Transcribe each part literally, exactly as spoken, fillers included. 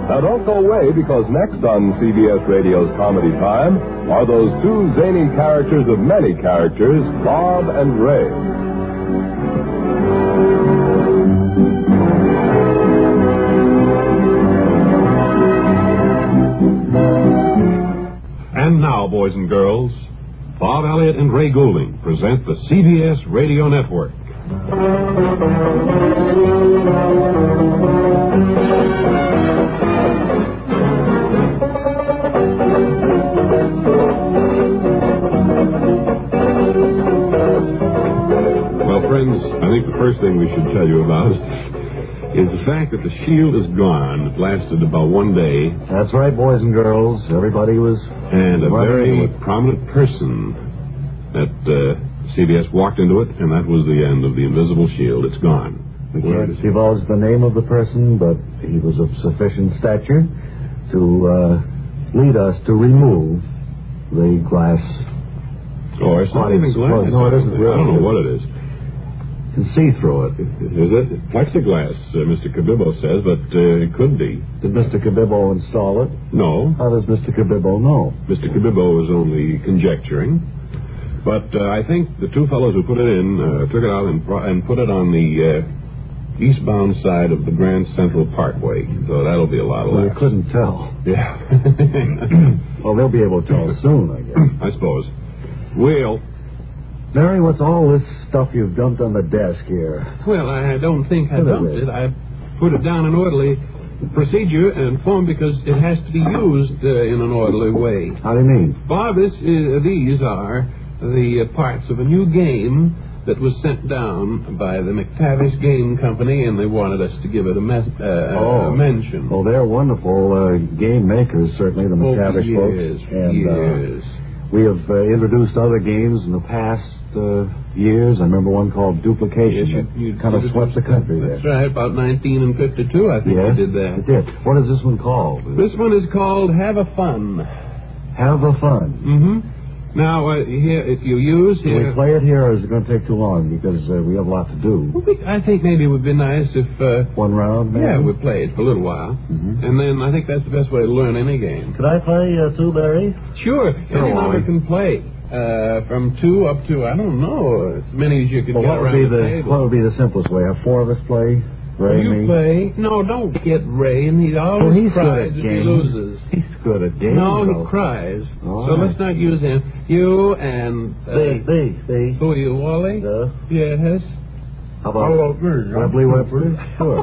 Now don't go away, because next on C B S Radio's Comedy Time are those two zany characters of many characters, Bob and Ray. And now, boys and girls, Bob Elliott and Ray Goulding present the C B S Radio Network. Well, friends, I think the first thing we should tell you about is the fact that the shield is gone. It lasted about one day. That's right, boys and girls. Everybody was... And a very prominent person at uh, C B S walked into it, and that was the end of the invisible shield. It's gone. We can't divulge the name of the person, but he was of sufficient stature to uh, lead us to remove the glass. Oh, it's not even glass. No, it isn't. I don't know what it is. You can see through it. Is it? Plexiglass, uh, Mister Cabibbo says, but uh, it could be. Did Mister Cabibbo install it? No. How does Mister Cabibbo know? Mister Cabibbo was only conjecturing. But uh, I think the two fellows who put it in uh, took it out and, and put it on the uh, eastbound side of the Grand Central Parkway. So that'll be a lot of Well, laughs. you couldn't tell. Yeah. Well, they'll be able to tell soon, I guess. I suppose. Will. Mary, what's all this stuff you've dumped on the desk here? Well, I don't think I dumped it. I put it down in orderly procedure and form because it has to be used uh, in an orderly way. How do you mean? Bob, this is, these are the uh, parts of a new game that was sent down by the McTavish Game Company, and they wanted us to give it a, mes- uh, oh. a mention. Oh, they're wonderful uh, game makers, certainly, the McTavish oh, folks. Yes, and, yes. Uh, we have uh, introduced other games in the past uh, years. I remember one called Duplication. Yes, you, you kind of swept the country That's there. right, about nineteen and fifty-two, I think yes, you did that. It did. What is this one called? This one is called Have a Fun. Have a Fun. Mm-hmm. Now, uh, here, if you use Can here... we play it here, or is it going to take too long? Because uh, we have a lot to do. Well, we, I think maybe it would be nice if... Uh, one round, maybe? Yeah, we play it for a little while. Mm-hmm. And then I think that's the best way to learn any game. Could I play uh, too, Barry? Sure. Sure, Any number Wally. can play. Uh, from two up to, I don't know, as many as you could Well, get what would around be the, the table. what would be the simplest way? Have four of us play? Ray you and me? play. No, don't get Ray, and he always Well, he's cries good at if he games. loses. He's good at games. No, though. he cries. All so right. let's not use him. You and... Uh, They, they, they. Who are you, Wally? Uh, Yes. how about Webley Webster? Sure.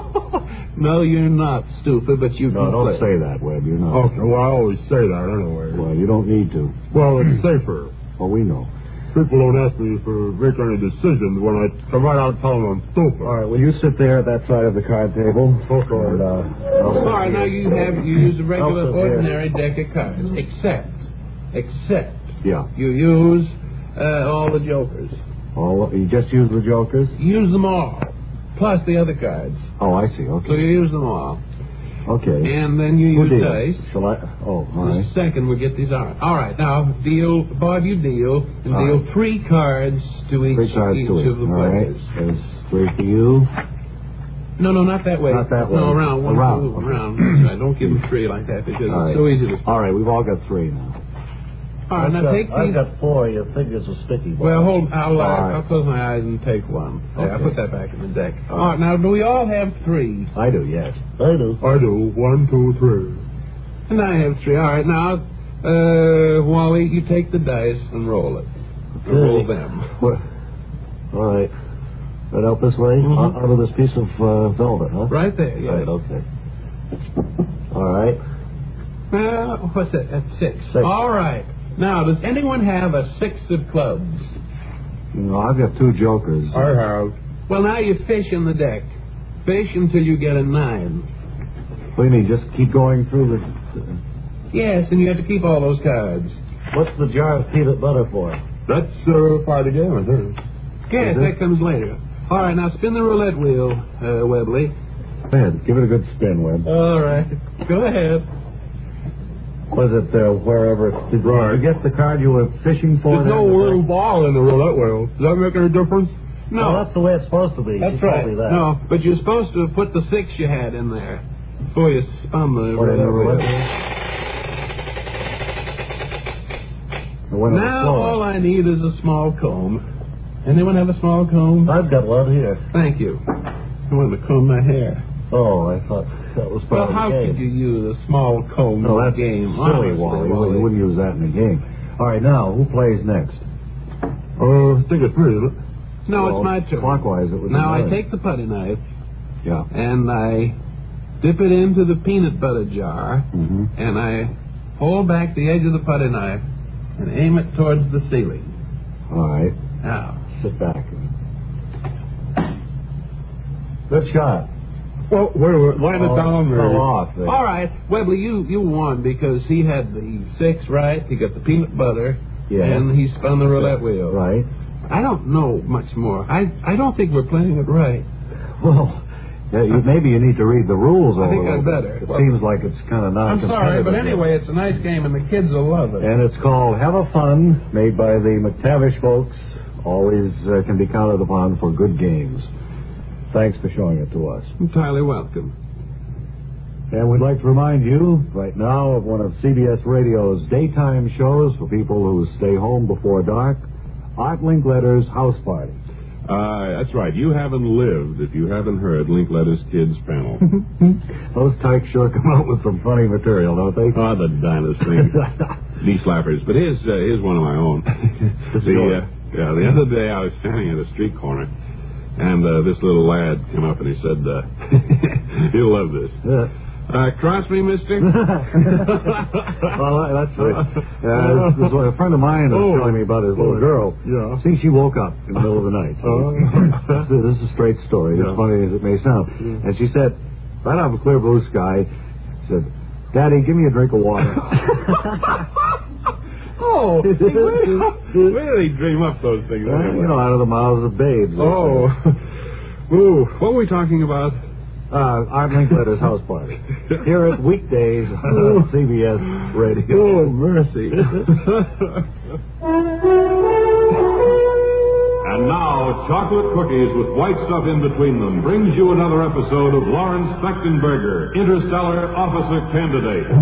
No, you're not stupid, but you No, can don't play. say that, Webb. You're not. Okay, well, I always say that anyway. Well, you don't need to. Well, it's safer. Well, we know. People don't ask me for make any decisions when I come right out and tell them I'm stupid. All right, well, you sit there at that side of the card table. Okay. And, uh, I'll sit All right, now here. you have you use a regular, I'll sit there. ordinary deck of cards, except, except Yeah. you use uh, all the jokers. Oh, you just use the jokers? Use them all, plus the other cards. Oh, I see. So Okay. you use them all, Okay. and then you Who use deals? dice. Shall I? Oh, all right. The second we get these out. All right, now deal, Bob. You deal and All deal right. three cards to each, Three cards each to it. of the All right. players. There's three for you. No, no, not that way. Not that way. No, around one, Around, two, okay. around. That's right. Don't give them three like that because All it's right. so easy to. All right, we've all got three now. All right, now take these. four. Your fingers are sticky. Well, hold. I'll, uh, All right. I'll close my eyes and take one. Yeah, I'll Okay. put that back in the deck. All All right, now do we all have three? I do, yes. I do. I do. One, two, three. And I have three. All right, now, uh, Wally, you take the dice and roll it. Or roll them. What? All right. Right out this way? Mhm. Out, out of this piece of uh, velvet, huh? Right there. Yeah. Right, okay. All right. Uh, what's that? That's six. Six. All right. Now, does anyone have a six of clubs? No, I've got two jokers. I have. Well, now you fish in the deck. Fish until you get a nine. What do you mean, just keep going through the... Yes, and you have to keep all those cards. What's the jar of peanut butter for? That's uh, part of the game, I think. Yes, Is it? that comes later. All right, now spin the roulette wheel, uh, Webley. Go ahead, give it a good spin, Webb. All right. Go ahead. Was it uh, wherever... Did Right. you get the card you were fishing for? There's no there? little ball in the roulette wheel. Does that make any difference? No, Well, that's the way it's supposed to be. that's You told right. me that. No, but you're supposed to put the six you had in there. before you spun the Put in the roulette roulette wheel. wheel. Now all I need is a small comb. Anyone have a small comb? I've got one here. Thank you. I want to comb my hair. Oh, I thought that was part Well, of the how game. could you use a small comb No, in that's the game? silly, Honestly, Wally. Wally. You wouldn't use that in a game. All right, now, who plays next? Uh, I think it's pretty, isn't it? No, Well, it's my turn. Clockwise, it would be Now I mine. take the putty knife Yeah. and I dip it into the peanut butter jar, Mm-hmm. and I hold back the edge of the putty knife and aim it towards the ceiling. All right. Now, Sit back. Good shot. Well, wait, wait, line Oh, it down there. fell off there. all right, Webley, you, you won because he had the six right, he got the peanut butter, Yeah. and he spun the roulette wheel. Right. I don't know much more. I, I don't think we're playing it right. Well, yeah, you, maybe you need to read the rules I over think a I little better. bit. It Well, seems like it's kind of I'm non-competitive. sorry, but anyway, it's a nice game, and the kids will love it. And it's called Have a Fun, made by the McTavish folks. Always uh, can be counted upon for good games. Thanks for showing it to us. Entirely welcome. And we'd like to remind you right now of one of C B S Radio's daytime shows for people who stay home before dark, Art Linkletter's House Party. Uh, that's right. You haven't lived if you haven't heard Linkletter's Kids panel. Those tykes sure come out with some funny material, don't they? Oh, the dynasty. Knee slappers. But here's, uh, here's one of my own. This is the, yours. uh, yeah, the other day I was standing at a street corner, and uh, this little lad came up and he said, uh, you'll love this. Yeah. Uh, cross me, mister? Well, that's right. Uh, this is what a friend of mine was Oh. telling me about his little girl. Yeah. See, she woke up in the middle of the night. Oh. This is a straight story, Yeah. as funny as it may sound. And she said, right out of a clear blue sky, she said, Daddy, give me a drink of water. Oh, where, where do they dream up those things? Well, anyway? you know, out of the mouths of babes. Oh. Ooh, what were we talking about? Uh, Art Linkletter's House Party. Here at weekdays on C B S Radio. Oh, mercy. And now, chocolate cookies with white stuff in between them brings you another episode of Lawrence Fechtenberger, Interstellar Officer Candidate.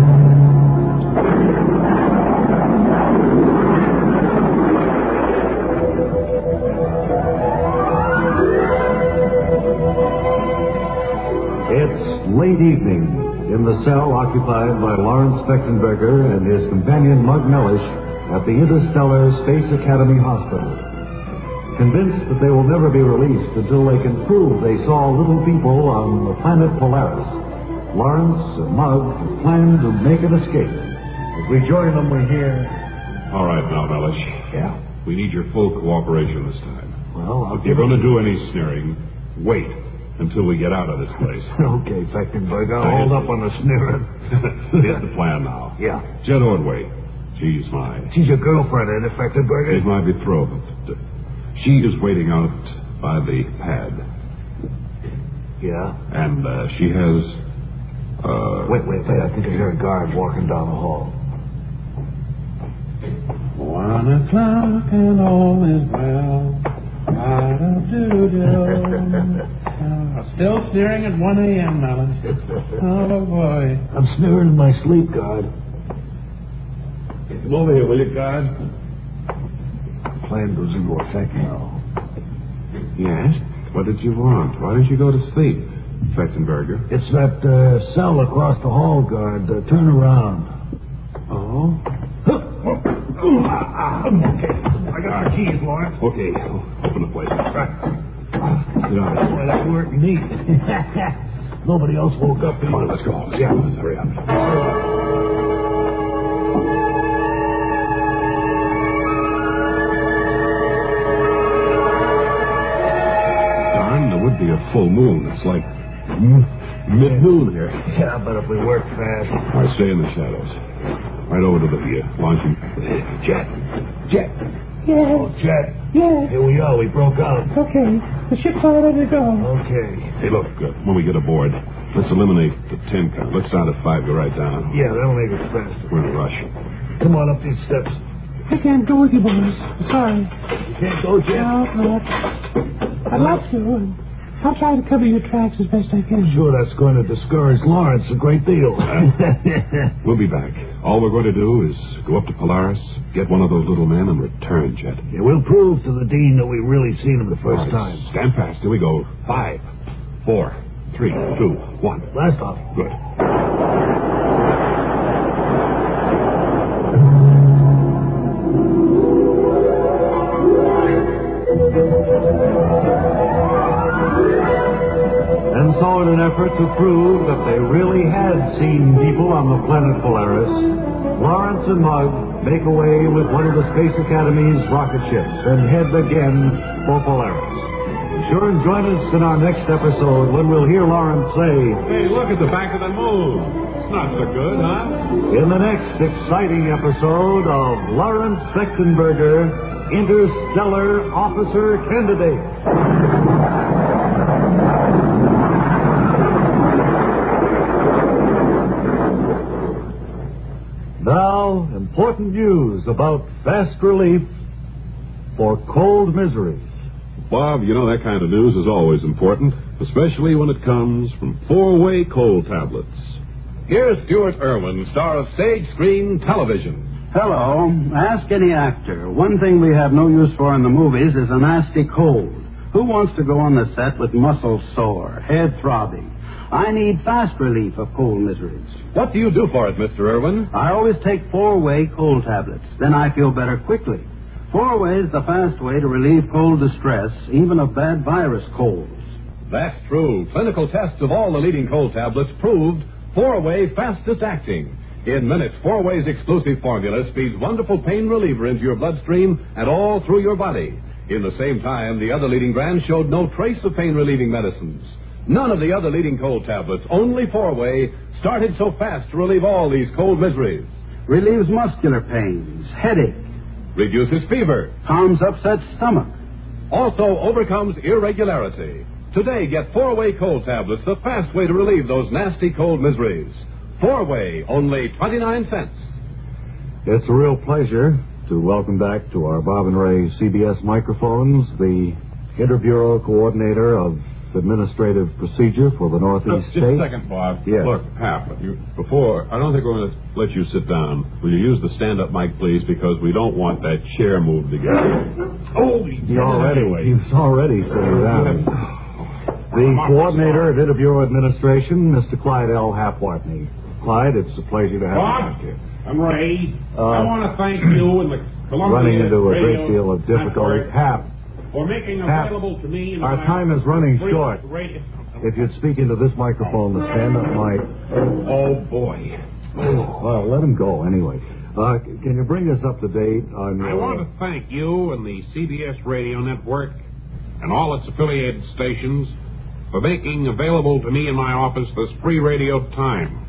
It's late evening in the cell occupied by Lawrence Fechtenberger and his companion Mug Mellish at the Interstellar Space Academy Hospital. Convinced that they will never be released until they can prove they saw little people on the planet Polaris, Lawrence and Mug have planned to make an escape. As we join them, we hear... All right, now, Mellish. Yeah. We need your full cooperation this time. Well, I'll If you're going to do any sneering, wait until we get out of this place. Okay, Fechtenberger, hold up on the sneering. Here's the plan now. Yeah. Jet Ordway. She's my... She's your girlfriend, ain't it, Fechtenberger? She's my betrothed. She is waiting out by the pad. Yeah. And uh, she has... Uh, Wait, wait, wait. I think I hear a guard walking down the hall. One o'clock and all is well. Ah-da-doo-doo. Still sneering at one a.m., Melon. Oh, boy. I'm sneering in my sleep, guard. Come over here, will you, guard? Plan goes into effect now. Yes? What did you want? Why didn't you go to sleep, Fechtenberger? It's that uh, cell across the hall, guard. Uh, turn around. Oh? Okay. I got our keys, Lawrence. Okay, open the place. Get out of here. Boy, that worked neat. Nobody else woke up. Come on, let's go. Let's Yeah. go. Let's hurry up. Darn, there would be a full moon. It's like mid-noon here. Yeah, but if we work fast. All right, stay in the shadows. Right over to the uh, launching. Jet. Jet. Yes, Oh, Jet. yes. Here we are. We broke out. Okay, the ship's all ready to go. Okay. Hey, look, uh, when we get aboard, let's eliminate the ten count. Let's start at five, go right down. Yeah, that'll make it fast. We're in a rush. Come on up these steps. I can't go with you, boys. Sorry. You can't go, Jet? No, no. I'd love to. I'll try to cover your tracks as best I can. Sure, that's going to discourage Lawrence a great deal. We'll be back. All we're going to do is go up to Polaris, get one of those little men, and return, Chet. Yeah, we'll prove to the Dean that we really seen him the first All right, time. Stand fast. Here we go. Five, four, three, two, one. Blast off. Good. And so, in an effort to prove that they really had seen people on the planet Polaris, Lawrence and Mug make away with one of the Space Academy's rocket ships and head again for Polaris. Be sure and join us in our next episode when we'll hear Lawrence say, Hey, look at the back of the moon. It's not so good, huh? in the next exciting episode of Lawrence Fechtenberger, Interstellar Officer Candidate. Now, important news about fast relief for cold miseries. Bob, you know that kind of news is always important, especially when it comes from four-way cold tablets. Here's Stuart Irwin, star of stage screen television. Hello. Ask any actor. One thing we have no use for in the movies is a nasty cold. Who wants to go on the set with muscles sore, head throbbing? I need fast relief of cold miseries. What do you do for it, Mister Irwin? I always take four-way cold tablets. Then I feel better quickly. Four-way is the fast way to relieve cold distress, even of bad virus colds. That's true. Clinical tests of all the leading cold tablets proved four-way fastest acting. In minutes, four-way's exclusive formula speeds wonderful pain reliever into your bloodstream and all through your body. In the same time, the other leading brands showed no trace of pain-relieving medicines. None of the other leading cold tablets, only four-way, started so fast to relieve all these cold miseries. Relieves muscular pains, headache, Reduces fever. calms upset stomach. Also overcomes irregularity. Today, get four-way cold tablets, the fast way to relieve those nasty cold miseries. Four-way, only twenty-nine cents. It's a real pleasure to welcome back to our Bob and Ray C B S microphones the Interbureau Coordinator of Administrative Procedure for the Northeast Just, just State. a second, Bob. Yes. Look, Hap, you, before, I don't think we're going to let you sit down. Will you use the stand-up mic, please, because we don't want that chair moved again. Oh, he He already, he's already sitting down. The Coordinator of Interburo Administration, Mister Clyde L. Hapwartney. Clyde, it's a pleasure to have you Bob, back here. I'm Ray. Uh, I want to thank you and the Columbia Running into a Radio great deal of difficulty. Network Hap, for making Hap, available to me and our my time is running free short. radio- if you'd speak into this microphone, the stand-up mic. Oh, boy. Well, let him go anyway. Uh, can you bring us up to date on your... I want to thank you and the C B S Radio Network and all its affiliated stations for making available to me in my office this free radio time.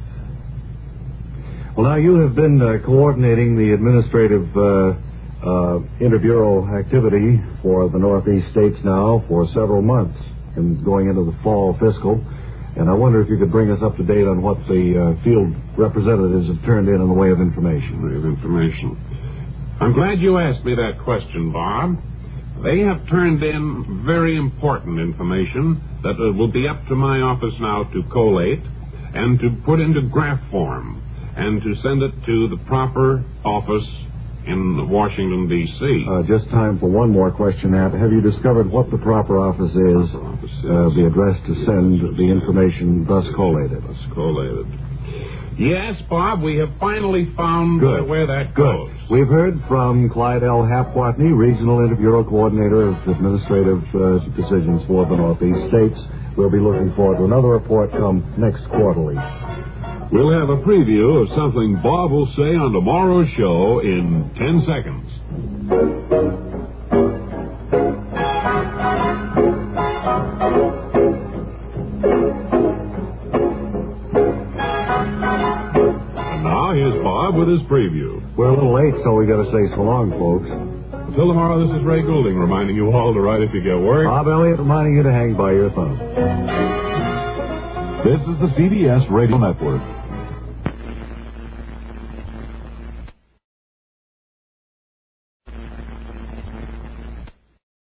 Well, now, you have been uh, coordinating the administrative uh, uh, interbureau activity for the Northeast states now for several months and going into the fall fiscal. And I wonder if you could bring us up to date on what the uh, field representatives have turned in in the way of information. Way of information. I'm glad you asked me that question, Bob. They have turned in very important information that uh, will be up to my office now to collate and to put into graph form and to send it to the proper office in Washington, D C Uh, just time for one more question, Hap. Have you discovered what the proper office is, Proper office is- uh, the address to send the information thus collated? Thus collated. Yes, Bob, we have finally found uh, Good. where that Good. goes. We've heard from Clyde L. Hapwartney, Regional Interbureau Coordinator of Administrative uh, Decisions for the Northeast States. We'll be looking forward to another report come next quarterly. We'll have a preview of something Bob will say on tomorrow's show in ten seconds. And now here's Bob with his preview. We're a little late, so we got to say so long, folks. Until tomorrow, this is Ray Goulding reminding you all to write if you get work. Bob Elliott reminding you to hang by your thumb. This is the C B S Radio Network.